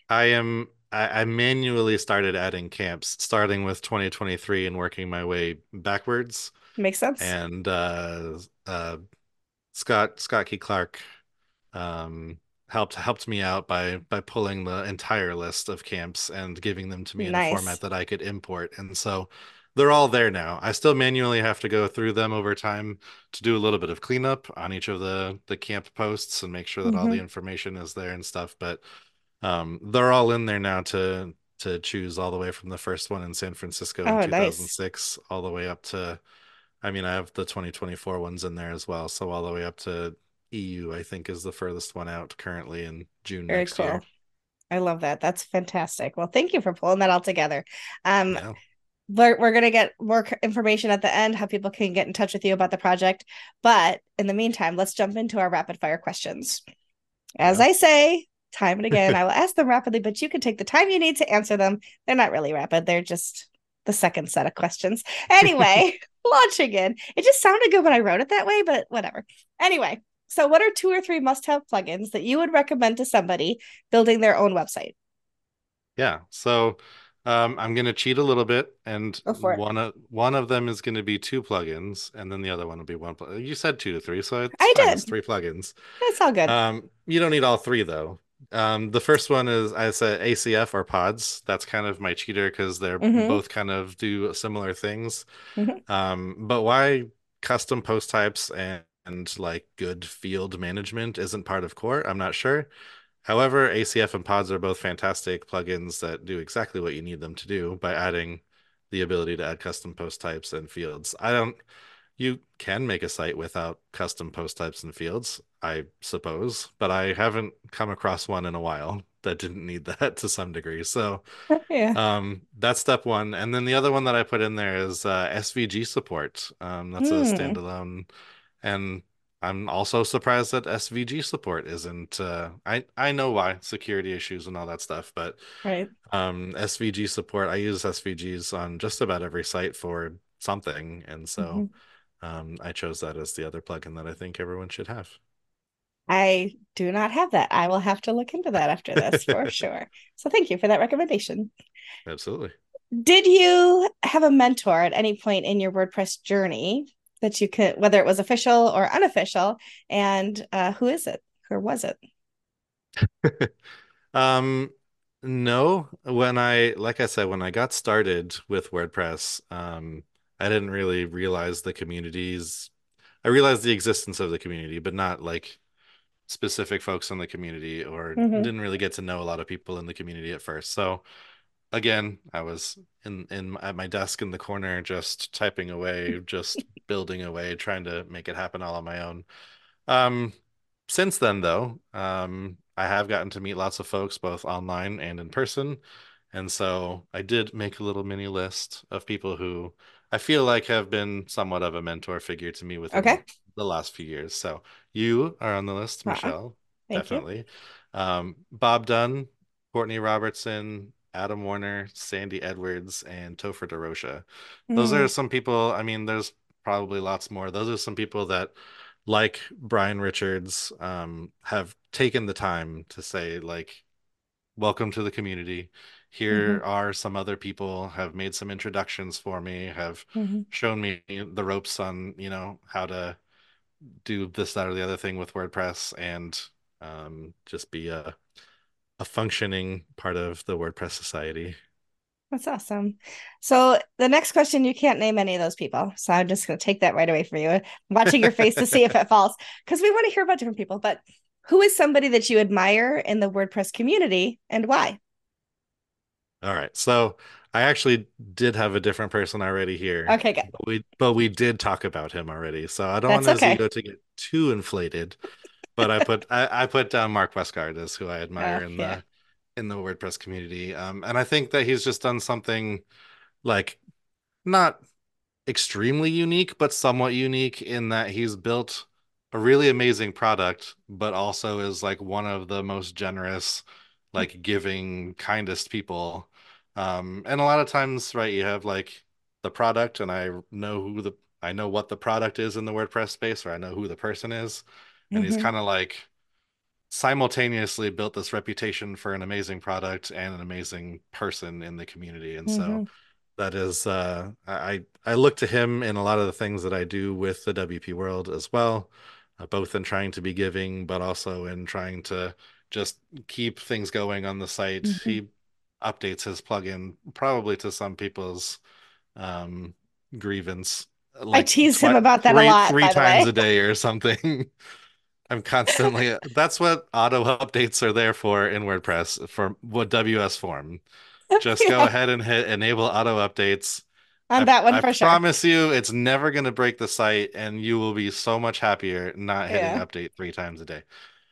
I manually started adding camps starting with 2023 and working my way backwards. Makes sense. And Scott Key Clark um, helped me out by pulling the entire list of camps and giving them to me in a format Nice. that I could import. And so they're all there now. I still manually have to go through them over time to do a little bit of cleanup on each of the camp posts and make sure that all the Hmm. information is there and stuff. But they're all in there now to choose all the way from the first one in San Francisco in Oh, nice. 2006 all the way up to, I mean, I have the 2024 ones in there as well. So all the way up to EU, I think is the furthest one out currently in June Very next year. cool. I love that. That's fantastic. Well, thank you for pulling that all together. Um, Yeah. we're going to get more information at the end, how people can get in touch with you about the project. But in the meantime, let's jump into our rapid fire questions. As Yeah. I say, time and again, I will ask them rapidly, but you can take the time you need to answer them. They're not really rapid, they're just the second set of questions. Anyway, launching in. It just sounded good when I wrote it that way, but whatever. Anyway, so what are 2 or 3 must have plugins that you would recommend to somebody building their own website? Yeah. So I'm gonna cheat a little bit, and Go for it. one of them is gonna be two plugins, and then the other one will be one plugin. You said two to three, so it's I fine. It's did. three plugins. It's all good. You don't need all three though. The first one is I said ACF or pods. That's kind of my cheater because they're Mm-hmm. both kind of do similar things. Mm-hmm. But why custom post types and like good field management isn't part of core, I'm not sure. However, ACF and pods are both fantastic plugins that do exactly what you need them to do by adding the ability to add custom post types and fields. I don't, you can make a site without custom post types and fields, I suppose, but I haven't come across one in a while that didn't need that to some degree. So, Yeah. that's step one. And then the other one that I put in there is SVG support. That's a Hmm. standalone, and I'm also surprised that SVG support isn't. I know why, security issues and all that stuff, but Right. SVG support. I use SVGs on just about every site for something, and so Mm-hmm. I chose that as the other plugin that I think everyone should have. I do not have that. I will have to look into that after this for sure. So thank you for that recommendation. Absolutely. Did you have a mentor at any point in your WordPress journey that you could, whether it was official or unofficial, and who is it? Or was it? Um, no, like I said, when I got started with WordPress, I didn't really realize the communities. I realized the existence of the community, but not like specific folks in the community, or Mm-hmm. didn't really get to know a lot of people in the community at first. So again, I was in at my desk in the corner, just typing away, just building away, trying to make it happen all on my own. Um, since then, though, I have gotten to meet lots of folks, both online and in person. And so I did make a little mini list of people who I feel like have been somewhat of a mentor figure to me within Okay. the last few years. So you are on the list, Uh-uh. Michelle, Thank you. definitely. Bob Dunn, Courtney Robertson, Adam Warner, Sandy Edwards, and Topher DeRocha. Those are Mm, some people, I mean, there's probably lots more. Those are some people that like Brian Richards, have taken the time to say, like, welcome to the community. mm-hmm. Here are some other people have made some introductions for me, have Mm-hmm. shown me the ropes on, how to do this, that, or the other thing with WordPress and just be a functioning part of the WordPress society. That's awesome. So the next question, you can't name any of those people. So I'm just going to take that right away from you. I'm watching your face to see if it falls because we want to hear about different people. But who is somebody that you admire in the WordPress community and why? All right. So I actually did have a different person already here, Okay, good. but we did talk about him already. So I don't want That's his okay. ego to get too inflated. But I put down Mark Westgard as who I admire in Yeah. the WordPress community. And I think that he's just done something like not extremely unique, but somewhat unique in that he's built a really amazing product, but also is like one of the most generous, like giving, kindest people. And a lot of times, right, you have like the product, and I know what the product is in the WordPress space, or I know who the person is. And he's Mm-hmm. kind of like simultaneously built this reputation for an amazing product and an amazing person in the community. And so Mm-hmm. that is I look to him in a lot of the things that I do with the WP world as well. both in trying to be giving, but also in trying to just keep things going on the site. Mhm. He updates his plugin probably to some people's um, grievance, I like tease him about that a lot, three by the times way. a day or something. I'm constantly, that's what auto updates are there for in WordPress for what WS form. Just go Yeah, ahead and hit enable auto updates. on that one I for sure. promise you it's never going to break the site and you will be so much happier not hitting Yeah. update 3 times a day.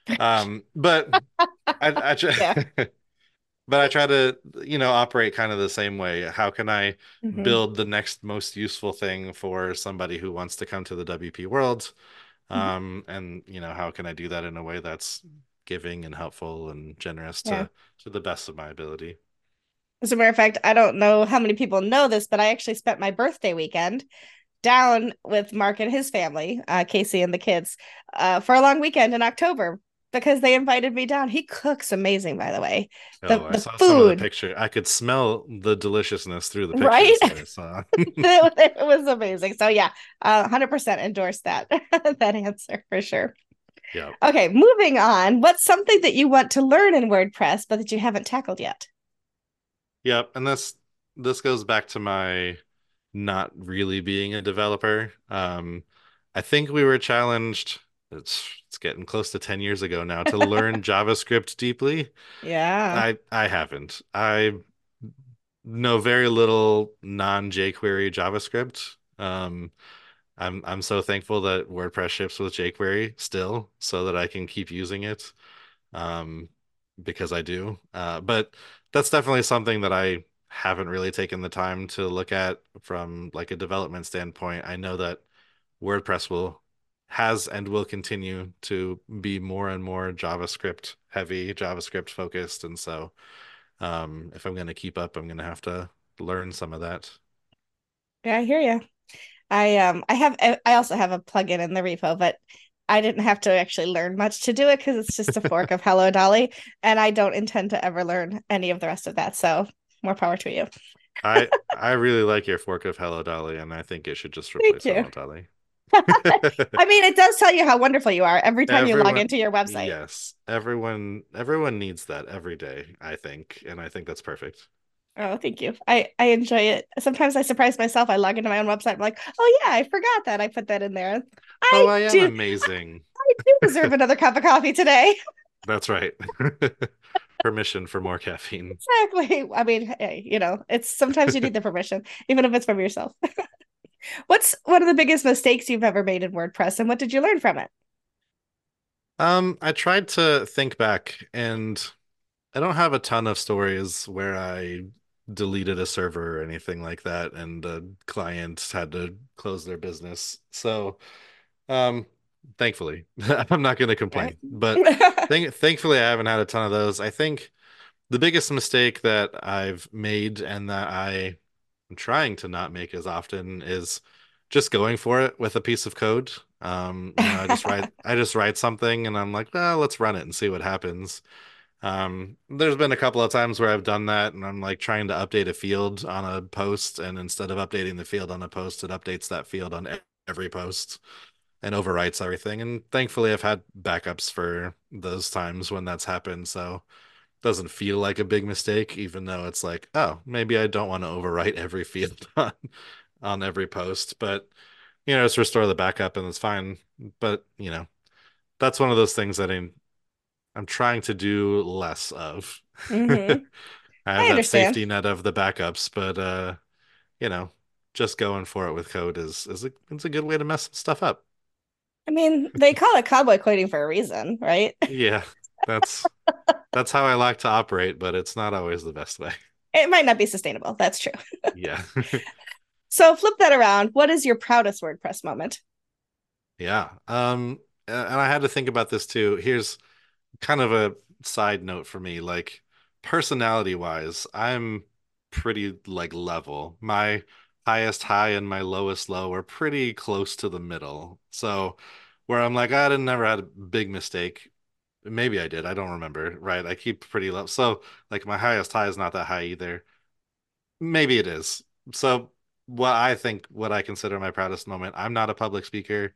But I try, Yeah. but I try to, operate kind of the same way. How can I Hmm. build the next most useful thing for somebody who wants to come to the WP world? And how can I do that in a way that's giving and helpful and generous Yeah. to the best of my ability? As a matter of fact, I don't know how many people know this, but I actually spent my birthday weekend down with Mark and his family, Casey and the kids, for a long weekend in October because they invited me down. He cooks amazing, by the way. Oh, I The saw some of the food, picture. I could smell the deliciousness through the right? pictures that I saw. It was amazing. So yeah, 100% endorse that that answer for sure. Yeah. Okay, moving on. What's something that you want to learn in WordPress but that you haven't tackled yet? Yep. And this goes back to my not really being a developer. I think we were challenged, it's getting close to 10 years ago now, to learn JavaScript deeply. Yeah. I haven't. I know very little non-jQuery JavaScript. I'm so thankful that WordPress ships with jQuery still, so that I can keep using it. Um, because I do. But that's definitely something that I haven't really taken the time to look at from like a development standpoint. I know that WordPress has and will continue to be more and more JavaScript heavy, JavaScript focused, and so if I'm going to keep up, I'm going to have to learn some of that. Yeah, I hear you. I also have a plugin in the repo, but I didn't have to actually learn much to do it because it's just a fork of Hello Dolly, and I don't intend to ever learn any of the rest of that. So more power to you. I really like your fork of Hello Dolly, and I think it should just Thank replace you. Hello Dolly. I mean, it does tell you how wonderful you are every time you log Everyone, into your website. yes, everyone needs that every day, I think, and I think that's perfect. Oh, thank you. I enjoy it. Sometimes I surprise myself. I log into my own website. I'm like, oh yeah, I forgot that I put that in there. Oh, I I am do. amazing. I do deserve another cup of coffee today. That's right. Permission for more caffeine. Exactly. I mean, hey, it's sometimes you need the permission, even if it's from yourself. What's one of the biggest mistakes you've ever made in WordPress, and what did you learn from it? I tried to think back, and I don't have a ton of stories where I deleted a server or anything like that, and the client had to close their business. So, um, thankfully, I'm not going to Right. complain. But thankfully, I haven't had a ton of those. I think the biggest mistake that I've made and that I'm trying to not make as often is just going for it with a piece of code. I just write something and I'm like, well, let's run it and see what happens. There's been a couple of times where I've done that and I'm like trying to update a field on a post, and instead of updating the field on a post, it updates that field on every post and overwrites everything. And thankfully, I've had backups for those times when that's happened. So doesn't feel like a big mistake, even though it's like, oh, maybe I don't want to overwrite every field on every post, but just restore the backup and it's fine. But that's one of those things that I'm trying to do less of. Hmm. I I have that understand. safety net of the backups, but you know, just going for it with code is it's a good way to mess some stuff up. I mean, they call it cowboy coding for a reason, right? Yeah, that's that's how I like to operate, but it's not always the best way. It might not be sustainable. That's true. Yeah. So flip that around. What is your proudest WordPress moment? Yeah. And I had to think about this too. Here's kind of a side note for me. Like personality wise, I'm pretty like level. My highest high and my lowest low are pretty close to the middle. So where I'm like, I didn't never had a big mistake. Maybe I did. I don't remember. Right. I keep pretty low. So like my highest high is not that high either. Maybe it is. So what I consider my proudest moment, I'm not a public speaker.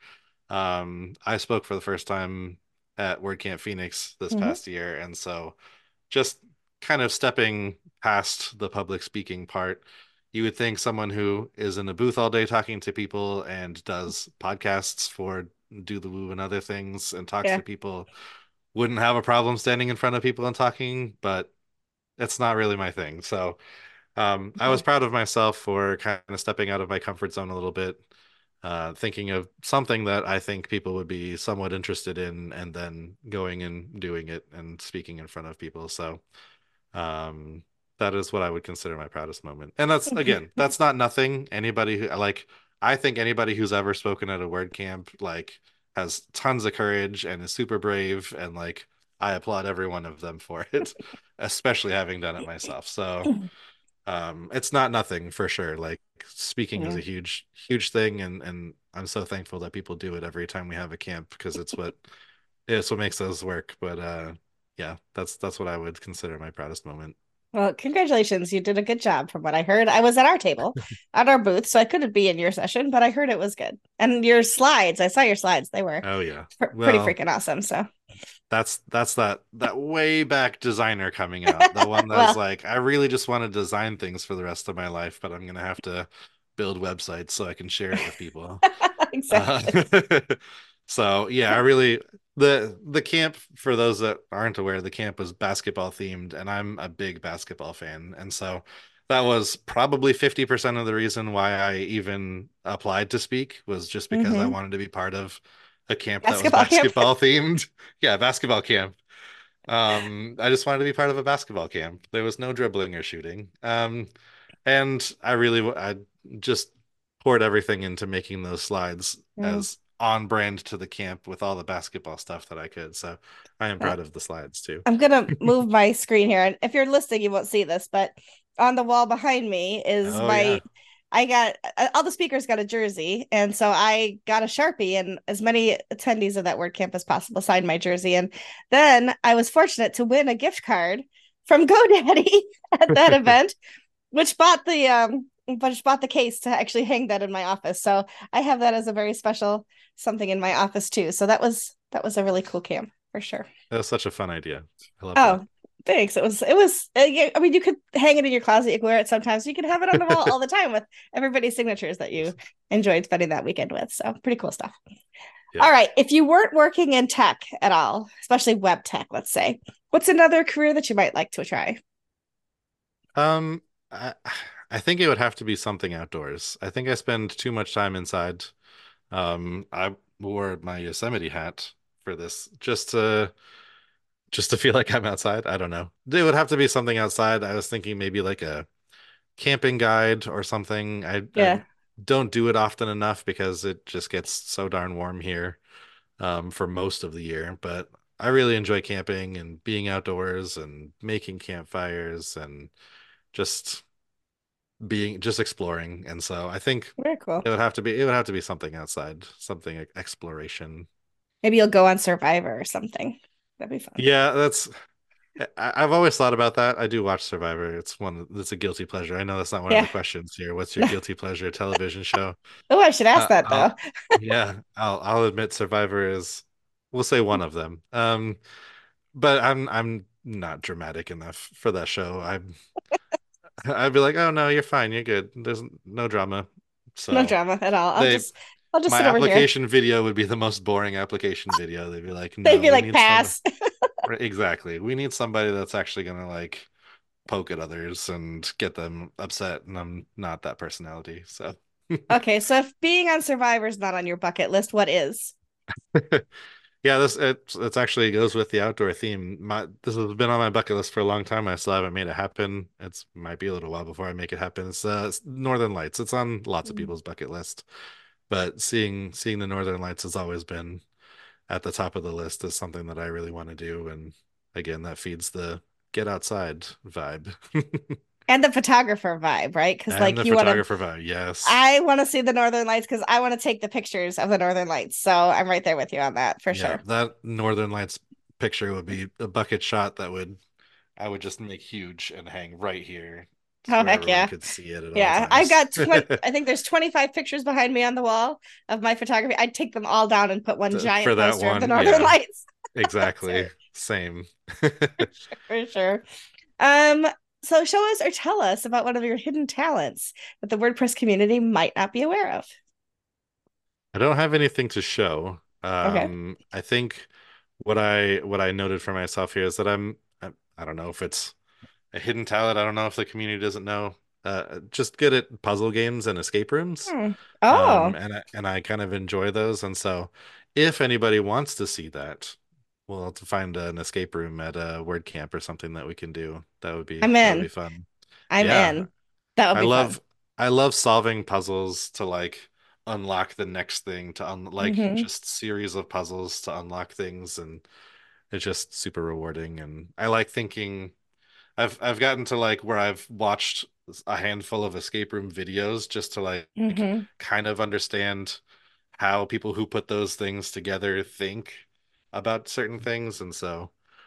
I spoke for the first time at WordCamp Phoenix this Hmm. past year, and so just kind of stepping past the public speaking part, you would think someone who is in a booth all day talking to people and does podcasts for Do the Woo and other things and talks Yeah. to people wouldn't have a problem standing in front of people and talking, but it's not really my thing. So I was Mhm. proud of myself for kind of stepping out of my comfort zone a little bit, thinking of something that I think people would be somewhat interested in, and then going and doing it and speaking in front of people. So um, that is what I would consider my proudest moment. And that's again, that's not nothing. Anybody who like, I think anybody who's ever spoken at a word camp like has tons of courage and is super brave, and like I applaud every one of them for it, especially having done it myself. So it's not nothing for sure. Like speaking is a Yeah. huge thing, and I'm so thankful that people do it every time we have a camp because it's what makes us work. But yeah, that's what I would consider my proudest moment. Well, congratulations. You did a good job from what I heard. I was at our table, at our booth, so I couldn't be in your session, but I heard it was good. And your slides, I saw your slides. They were Oh yeah. pretty Well, freaking awesome. So, that's that way back designer coming out. The one that's well, like, I really just want to design things for the rest of my life, but I'm gonna have to build websites so I can share it with people. Uh, exactly. so yeah, I really the camp, for those that aren't aware, the camp was basketball themed, and I'm a big basketball fan, and so that was probably 50% of the reason why I even applied to speak, was just because I Hmm. wanted to be part of a camp that was Basketball camp. basketball themed. Yeah, basketball camp. I just wanted to be part of a basketball camp. There was no dribbling or shooting. And I just poured everything into making those slides Mm. as on brand to the camp with all the basketball stuff that I could. So I am Well, proud of the slides too. I'm gonna move my screen here, and if you're listening, you won't see this, but on the wall behind me is Oh my. yeah. I got all the speakers got a jersey, and so I got a Sharpie, and as many attendees of that word camp as possible signed my jersey. And then I was fortunate to win a gift card from GoDaddy at that event, which bought the case to actually hang that in my office. So I have that as a very special something in my office too. So that was a really cool camp for sure. That was such a fun idea. I love that. Oh, thanks. It was yeah, I mean, you could hang it in your closet, you could wear it sometimes. You could have it on the wall all the time with everybody's signatures that you enjoyed spending that weekend with. So pretty cool stuff. Yeah. All right. If you weren't working in tech at all, especially web tech, let's say, what's another career that you might like to try? Um, I, I think it would have to be something outdoors. I think I spend too much time inside. I wore my Yosemite hat for this just to feel like I'm outside. I don't know. It would have to be something outside. I was thinking maybe like a camping guide or something. I Yeah, don't do it often enough because it just gets so darn warm here for most of the year. But I really enjoy camping and being outdoors and making campfires and just just exploring. And so I think very cool. it would have to be something outside, something exploration. Maybe you'll go on Survivor or something. That'd be fun. Yeah, I've always thought about that. I do watch Survivor. It's a guilty pleasure. I know that's not one of the Yeah. questions here. What's your guilty pleasure television show? Oh, I should ask that though. Yeah, I'll admit Survivor is, we'll say, one of them. But I'm not dramatic enough for that show. I'd be like, "Oh no, you're fine. You're good. There's no drama." No So, drama at all. they I'll just my sit over here. application video would be the most boring application video. They'd be like, They'd "No, be we like, need some." pass. Exactly. We need somebody that's actually gonna like poke at others and get them upset, and I'm not that personality. So Okay, so if being on Survivor is not on your bucket list, what is? yeah, it's actually goes with the outdoor theme. This has been on my bucket list for a long time. I still haven't made it happen. It's might be a little while before I make it happen. It's Northern Lights. It's on lots of people's bucket list, but seeing the Northern Lights has always been at the top of the list as something that I really want to do. And again, that feeds the get outside vibe. And the photographer vibe, right? Because And like the you want to, photographer vibe. Yes. I want to see the Northern Lights because I want to take the pictures of the Northern Lights. So I'm right there with you on that for Yeah, sure. that Northern Lights picture would be a bucket shot that would I would just make huge and hang right here. Oh, where heck everyone yeah. could see it at all Yeah. I've times. got 20, I think there's 25 pictures behind me on the wall of my photography. I'd take them all down and put one giant For that poster of the one, Northern yeah, Lights. exactly. Same. For sure. Um, so show us or tell us about one of your hidden talents that the WordPress community might not be aware of. I don't have anything to show. Okay. I think what I noted for myself here is that I don't know if it's a hidden talent. I don't know if the community doesn't know. Just good at puzzle games and escape rooms. Hmm. Oh, And I kind of enjoy those. And so, if anybody wants to see that, we'll have to find an escape room at a WordCamp or something that we can do. I'm That would be in. fun. I'm Yeah, in. That would I be fun. love I love solving puzzles to like unlock the next thing to like Hmm. just series of puzzles to unlock things, and it's just super rewarding. And I like thinking I've gotten to like where I've watched a handful of escape room videos just to like Hmm. kind of understand how people who put those things together think about certain things. And so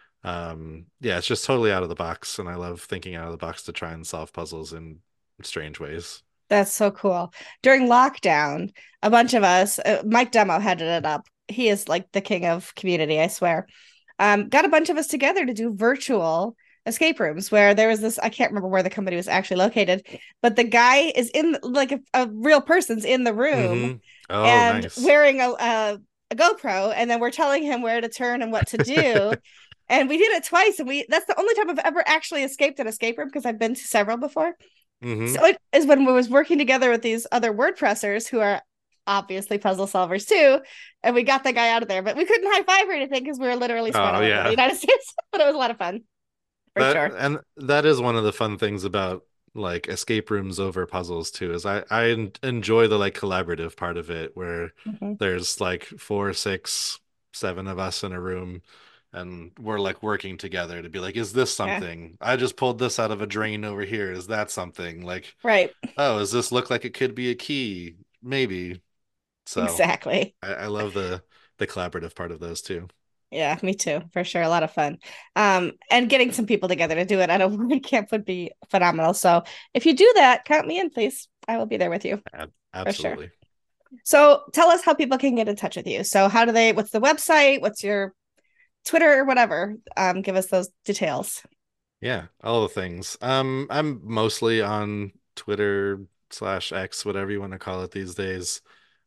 yeah, it's just totally out of the box, and I love thinking out of the box to try and solve puzzles in strange ways. That's so cool. During lockdown, a bunch of us, Mike Demo headed it up. He is like the king of community, I swear. Got a bunch of us together to do virtual escape rooms where there was this, I can't remember where the company was actually located, but the guy is in like a real person's in the room Mm-hmm. Oh, and nice. wearing a GoPro, and then we're telling him where to turn and what to do. And we did it twice, and we that's the only time I've ever actually escaped an escape room because I've been to several before. Mm-hmm. So it is when we was working together with these other WordPressers who are obviously puzzle solvers too, and we got the guy out of there. But we couldn't high five or anything because we were literally spread Oh all over the yeah. United States. But it was a lot of fun for sure. That is one of the fun things about like escape rooms over puzzles too, is I enjoy the like collaborative part of it where Mhm. there's like four, six, seven of us in a room, and we're like working together to be like, is this Yeah, something? I just pulled this out of a drain over here. Is that something? Like, right. oh, does this look like it could be a key? Maybe. So Exactly. I love the collaborative part of those too. Yeah, me too, for sure. A lot of fun. And getting some people together to do it at a word camp would be phenomenal. So if you do that, count me in, please. I will be there with you for sure. Absolutely. So tell us how people can get in touch with you. So how do they, what's the website? What's your Twitter or whatever? Give us those details. Yeah, all the things. I'm mostly on Twitter slash X, whatever you want to call it these days.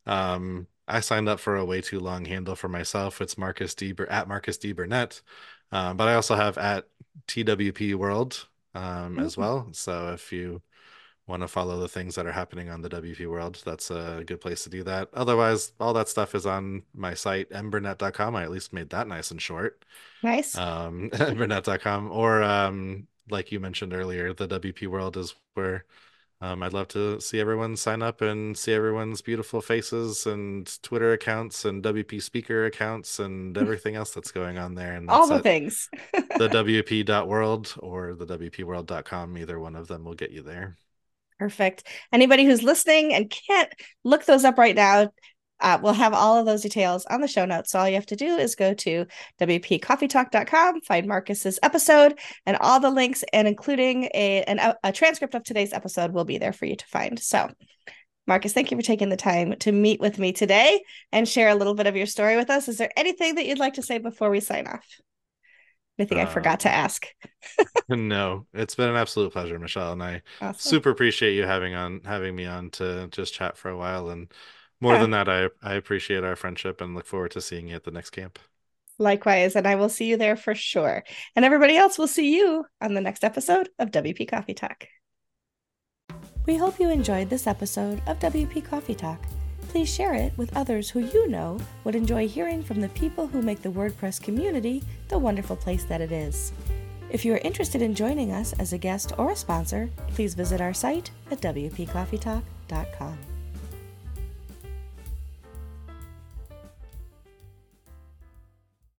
I signed up for a way too long handle for myself. It's Marcus D at Marcus D Burnett. But I also have at TWP World as Mm, well. So if you want to follow the things that are happening on the WP world, that's a good place to do that. Otherwise, all that stuff is on my site, mburnett.com. I at least made that nice and short. nice. Burnett.com, or like you mentioned earlier, the WP world is where I'd love to see everyone sign up and see everyone's beautiful faces and Twitter accounts and WP speaker accounts and everything else that's going on there. And All that's the at things. the WP.world or the WPworld.com. Either one of them will get you there. Perfect. Anybody who's listening and can't look those up right now, we'll have all of those details on the show notes. So all you have to do is go to wpcoffeetalk.com, find Marcus's episode, and all the links, and including a transcript of today's episode will be there for you to find. So, Marcus, thank you for taking the time to meet with me today and share a little bit of your story with us. Is there anything that you'd like to say before we sign off? Anything I forgot to Um, ask? no, it's been an absolute pleasure, Michelle, and I Awesome. super appreciate you having me on to just chat for a while. And more Yeah, than that, I appreciate our friendship and look forward to seeing you at the next camp. likewise. And I will see you there for sure. And everybody else will see you on the next episode of WP Coffee Talk. We hope you enjoyed this episode of WP Coffee Talk. Please share it with others who you know would enjoy hearing from the people who make the WordPress community the wonderful place that it is. If you are interested in joining us as a guest or a sponsor, please visit our site at wpcoffeetalk.com.